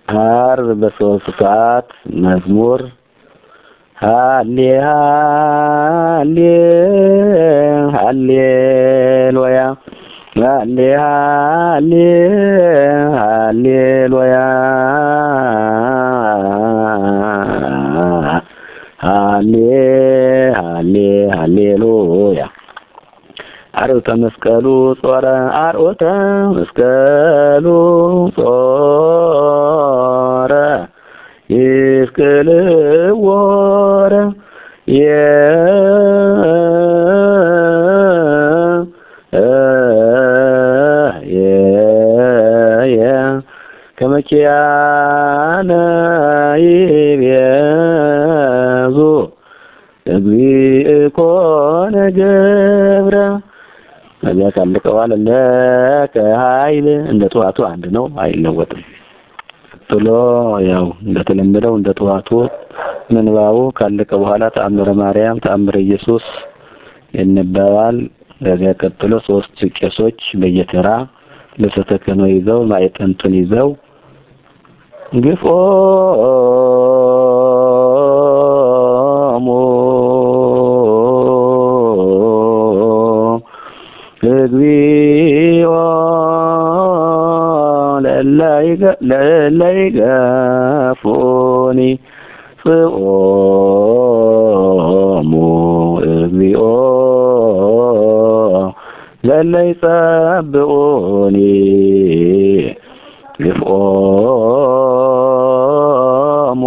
ዓርብ በ3 ሰዓት መዝሙር ሃሌ ሃሌ ሃሌሉያ ሃሌ ሃሌ ሃሌሉያ ሃሌ ሃሌ ሃሌሉያ ዓርብ መስቀሉ ጾረ ዓርብ መስቀሉ ጾረ ይስቅል ወረ ከመኪያነ ይቤዙ እግዚእ ኮነ ገብረ አያ ካልቀዋል ለከኃይል እንደ ጠዋቱ አንድ ነው አይለወጥም ጥሎ ያው እንደተለመደው እንደ ጠዋቱ ምንባቡ ካለቀ በኋላ ተአምረ ማርያም ተአምረ ኢየሱስ ይነበባል ከዚያ ቀጥሎ 3 ቄሶች በየተራ ለተተከነ ይዘው ማይጠንቱን ይዘው ግፎ እግዚኦ ለላይገፉኒ ጽኦሙ እግዚኦ ለላይጸብኡኒ ግፍኦሙ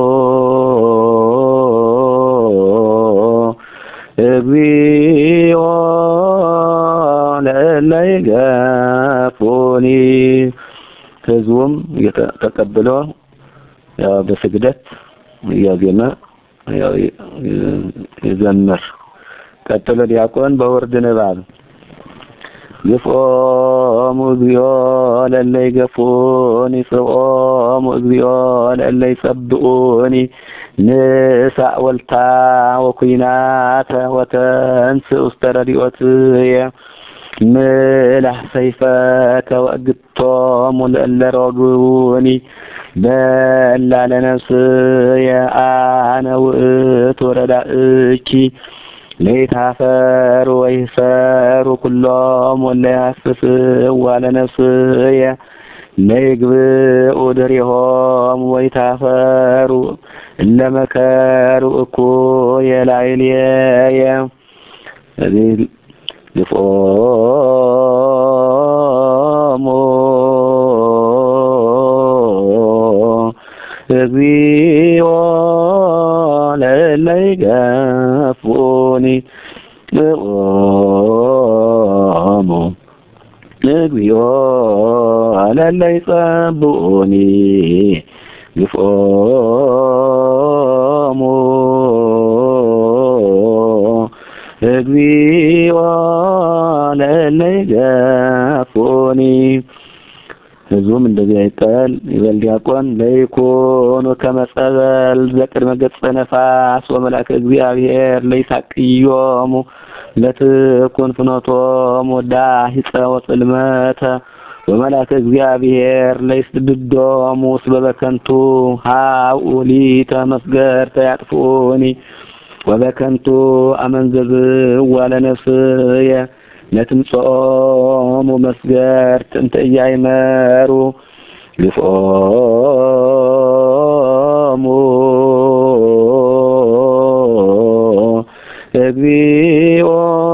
እግዚኦ ለላይገፉኒ ህዝቡም ተቀብሎ ያው በስግደት ያገመ ያው ይዘምር ቀጥሎ ዲያቆን በወርድ ንባብ ግፍኦሙ እግዚኦ ለላይገፉኒ ጽኦሙ እግዚኦ ለላይጸብኡኒ ንሳእ ወልታ ወኩናተ ወተንስ ውስተረዲኦትየ ملح سيفك وأقطهم لألرغوني بل على نفسي أنا وقت وردائكي ليتعفر ويسار كلهم ولا يعففوا على نفسي ليقبئوا دريهم ويتعفروا إلا مكاروا أكويا العليا هذه لفؤامو اغويوان ليقفوني لفؤامو اغويوان ليقفوني لفؤامو اغويوان ليقفوني ህዝቡም እንደዚህ አይጣል ይበል ዲያቆን ለይኩን ከመጸበል ዘቅር መገጸ ነፋስ ወመላክ እግዚአብሔር ለይሳቅዮሙ ለትኩን ፍኖቶም ወዳሂጸ ወጽልመተ ወመላክ እግዚአብሔር ለይስድዶሙ ስበበከንቱ ሃኡሊተ መስገርተ ያጥፉኒ ወበከንቱ አመንዘብ ወለነፍስየ ለትምጾሙ መስገርት እንተ ያይመሩ ግፎሙ እግዚኦ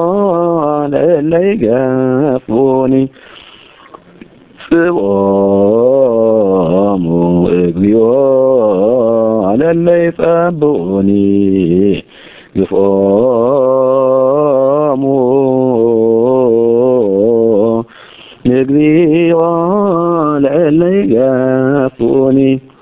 ለይገፉኒ ጽኦሙ እግዚኦ ለይጸብኡኒ ግፎሙ እግዚኦ ለይገፉኒ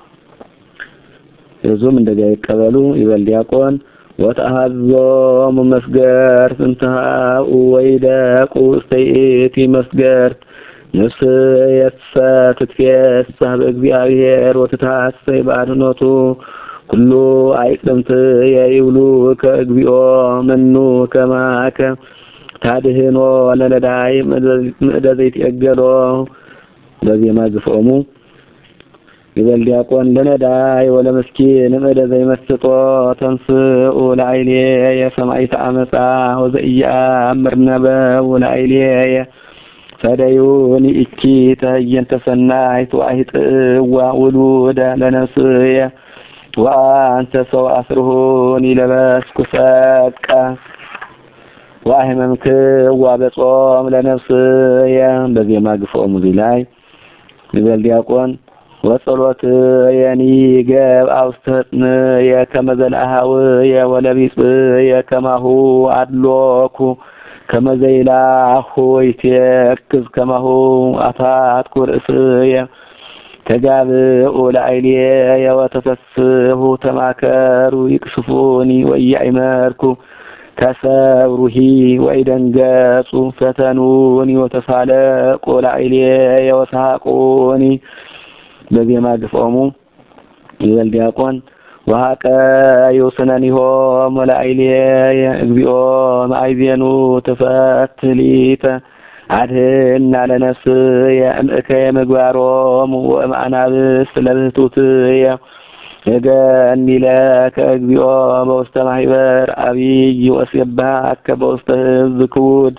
ህዝቡም እንደዚያ ይቀበሉ ይበል ዲያቆን ወተአሐዞሙ መስገርት እንተሃኡ ወይደቁ እስቴቲ መስገርት ነፍስ የትፈትትየሳ በእግዚአብሔር ወትታሰይ ባድኖቱ ኩሉ አይጥምት የይብሉ ከእግዚኦ መኑ ከማከ ታድህኖ ለነዳይ ምዕደዘይት የገሎ በዚህ ማዝፎሙ ይበል ዲያቆን ለነዳይ ወለመስኪን መደዘ ይመስጦ ተንስኡ ለአይልየ የሰማይት አመጻ ወዘኢያምርነበ ወለአይልየ ፈደዩኒ እቺ ተየንተ ሰናይት ወአይጥዋ ውሉደ ለነፍስየ ወአንተ ሰው አስሩኒ ለበስኩ ሰቃ ወአህመምክ ወበጾም ለነፍስየ በዜማ ግፎሙ ላይ ይበል ዲያቆን ወጸሎት የኒ ገብ አውስተጥን የከመዘልአሃው የወለቢጽ የከማሁ አድሎኩ ከመዘይላ ሆይቴክዝ ከማሁ አታት ኩርእስየ ተጋብኡ ለአይልየ ወተፈስሁ ተማከሩ ይቅስፉኒ ወያይመርኩ ተሰብሩሂ ወይደንገጹ ፈተኑኒ ወተሳለቁ ለአይልየ ወሳቁኒ በዜማ ግፎሙ ይበል ዲያቆን ወሃቀ ይውስነኒሆም ወለአይልየ እግዚኦ ማይዜኑ ተፈትሊተ አድህና ለነፍስየ እምእከየ ምግባሮም ወእምአናብስ ለብህቱትየ እገኒ ለከ እግዚኦ በውስተ ማህበር አብይ ወስየባከ በውስተ ህዝብ ክቡድ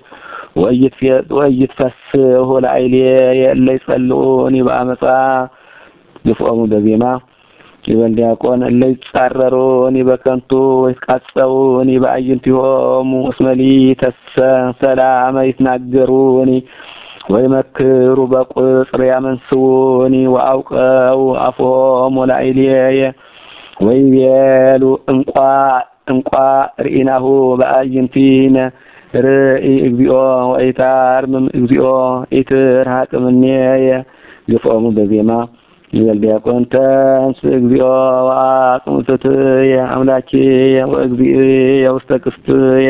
ወይትፈስሁ ለአይልየ እለ ይጸልኡኒ በአመፃ ግፎሙ በዜማ ይበል ዲያቆን እለ ይጻረሩኒ በከንቱ ይቃጸውኒ በአይንቲሆሙ እስመሊ ተሰላም ይትናገሩኒ ወይመክሩ በቁጽር ያመንስውኒ ወአውቀው አፎም ወለአይልየ ወይቤሉ እንቋ ርኢናሁ በአይንቲነ ርኢ እግዚኦ ወይታርምም እግዚኦ ኢትርሃቅምኔየ ግፎሙ በዜማ ይበል ዲያቆን ተንስ እግዚኦ ወአጽምትየ አምላኪየ ወእግዚእየ ውስተ ቅስትየ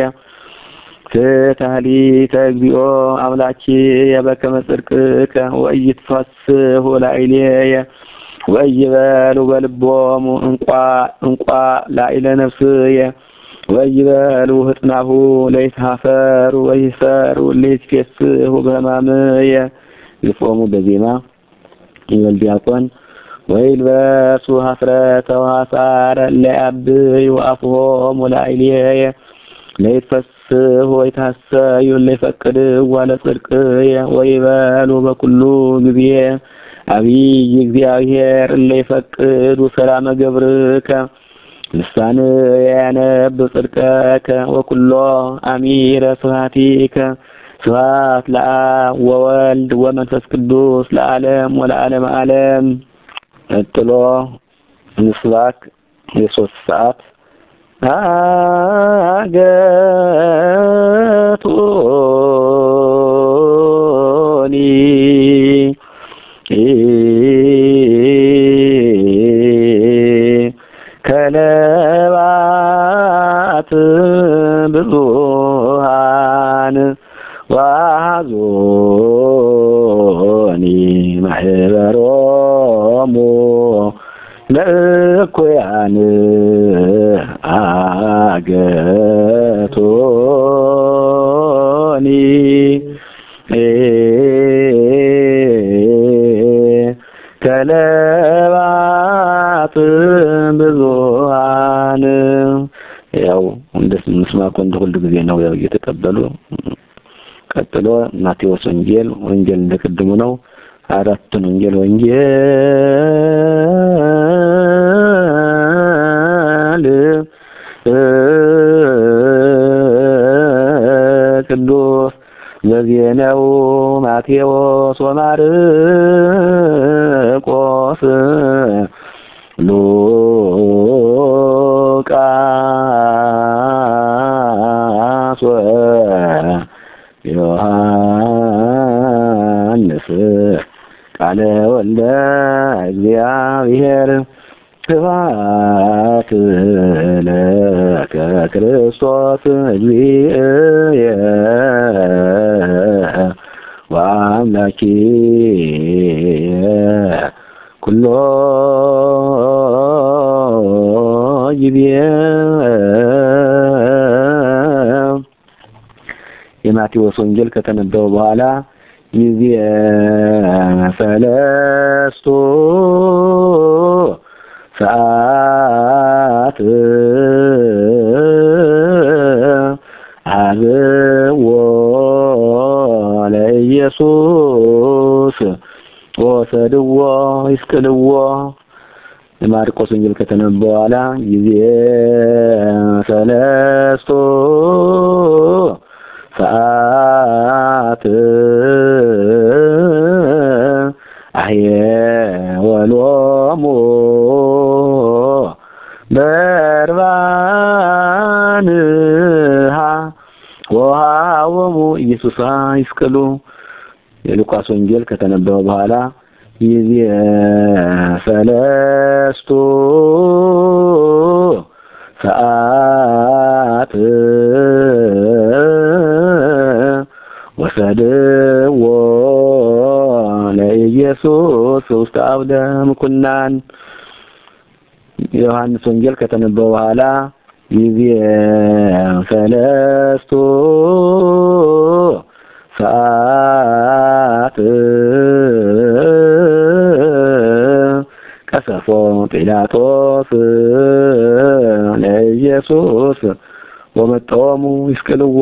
ተታሊተ እግዚኦ አምላኪየ በከመ ጽድቅከ ወይትፈስሁ ለአይልየ ወይበሉ በልቦሙ እንቋ ላዕለ ነፍስየ ወይበሉ ህጥናሁ ለይትሃፈሩ ወይሰሩ ለይትፌስሁ በህማምየ ግፎሙ በዜማ ይበል ዲያቆን ወይልበሱ ሀፍረተ ወሐሳረ ለያብዩ አፍሆሙ ለአይልየ ለይትፈስሁ ወይታሰዩ ለይፈቅድ ወለጽድቅየ ወይበሉ በኩሉ ጊዜ አብይ እግዚአብሔር ለይፈቅድ ሰላም ገብርከ ልሳነ ያነብ ጽድቀከ ወኩሎ አሚረ ስብሐቲከ ስብሐት ለአብ ወወልድ ወመንፈስ ቅዱስ ለዓለም ወለዓለም ዓለም። ቀጥሎ ምስባክ የ3 ሰዓት አገቶኒ ከለባት ብዙሃን ዋዞኒ ማህበሮሙ ለኩያን አገቶኒ ከለባት ብዙሃን ያው እንደምስማቁ እንደሁሉ ጊዜ ነው ያው እየተቀበሉ ቀጥሎ ማቴዎስ ወንጌል እንደቀድሙ ነው 4 ወንጌል ቅዱስ በዜናው ማቴዎስ ወማርቆስ ሉቃስ ዮሐንስ ቃለ ወልደ እግዚአብሔር ስብሐት ለከ ክርስቶስ እግዚእየ ወአምላኪየ ኩሎ ጊዜ። የማቴዎስ ወንጌል ከተነበበ በኋላ ጊዜ ሰለስቱ ሰዓት አብዎ ለኢየሱስ ወሰድዎ ይስቅልዎ። የማርቆስ ወንጌል ከተነበበ በኋላ ጊዜ ሰለስቱ ሰዓት አሕየወሎሙ በርባንሃ ወሃቦሙ ኢየሱስ ይስቅሉ። የሉቃስ ወንጌል ከተነበበ በኋላ ጊዜ ሰለስቱ ሰዓት ወሰድዎ ለኢየሱስ ውስተ አውደ ምኩናን። የዮሐንስ ወንጌል ከተነበበ በኋላ ጊዜ ሰለስቱ ሰዓት ቀሰፎ ጲላጦስ ለኢየሱስ ወመጦሙ ይስቅልዎ።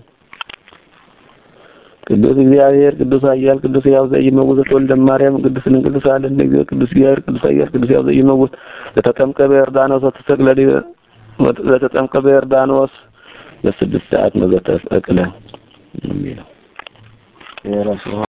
ቅዱስ እግዚአብሔር ቅዱስ ኃያል ቅዱስ ሕያው ዘኢይመውት ወልደ ማርያም ቅዱስ ቅዱስ አለ እግዚአብሔር ቅዱስ እግዚአብሔር ቅዱስ ኃያል ቅዱስ ሕያው ዘኢይመውት ለተጠምቀ በዮርዳኖስ ወተሰቅለ ለተጠምቀ በዮርዳኖስ ለ6 ሰዓት ነው ተሰቅለ የሚለው የራሱ